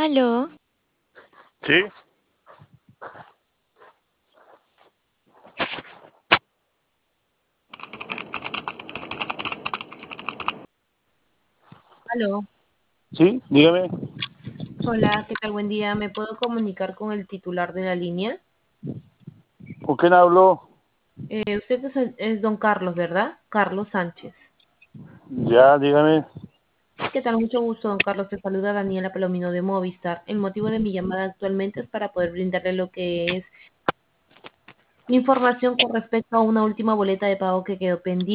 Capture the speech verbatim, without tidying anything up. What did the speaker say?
Aló, Sí, Aló, sí, dígame. hola, ¿qué tal? Buen día. ¿Me puedo comunicar con el titular de la línea? ¿Con quién hablo? Eh, usted es, el- es don Carlos, ¿verdad? Carlos Sánchez. Ya, dígame. ¿Qué tal? Mucho gusto, don Carlos. Te saluda Daniela Palomino de Movistar. El motivo de mi llamada actualmente es para poder brindarle lo que es información con respecto a una última boleta de pago que quedó pendiente.